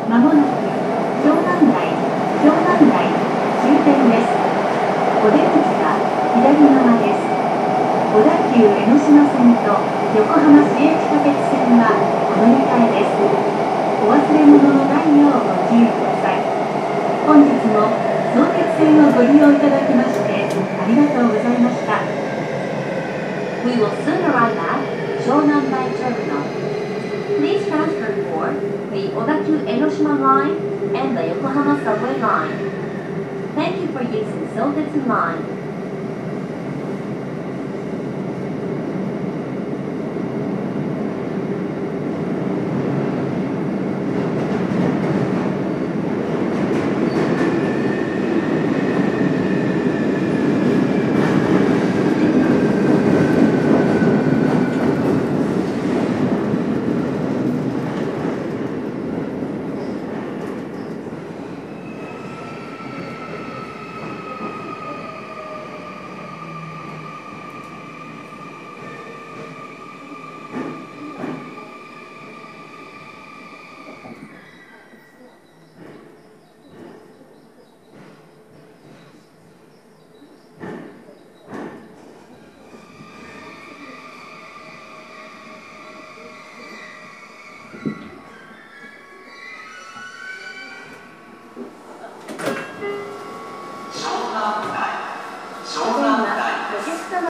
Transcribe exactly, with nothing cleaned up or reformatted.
まもなく京南台、京南台終点です。お出口は左側です。小田急江ノ島線と横浜市営地下鉄線はお乗り換えです。お忘れ物のないようご注意ください。本日も相鉄線をご利用いただきましてありがとうございました。We will soon arrive at Shonanbai Terminal. Please transfer for the Odakyu Enoshima Line and the Yokohama Subway Line. Thank you for using Sotetsu Line.